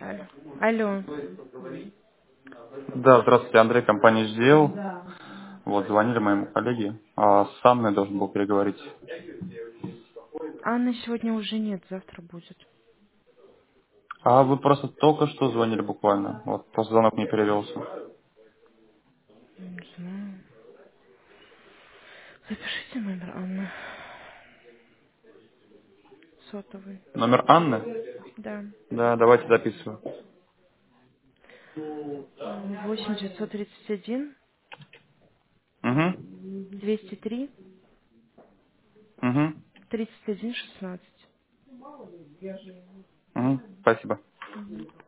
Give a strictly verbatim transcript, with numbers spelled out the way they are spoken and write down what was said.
Алло. Алло. Да, здравствуйте, Андрей, компания эйч ди эл. Вот, звонили моему коллеге. А с Анной должен был переговорить. Анны сегодня уже нет, завтра будет. А вы просто только что звонили буквально. Вот, просто звонок не перевелся. Не знаю. Запишите номер Анны. Сотовый. Номер Анны? Да. Да, давайте записываю. Восемь девятьсот тридцать один Угу, двести три угу, тридцать один шестнадцать. угу. Спасибо. Мгм.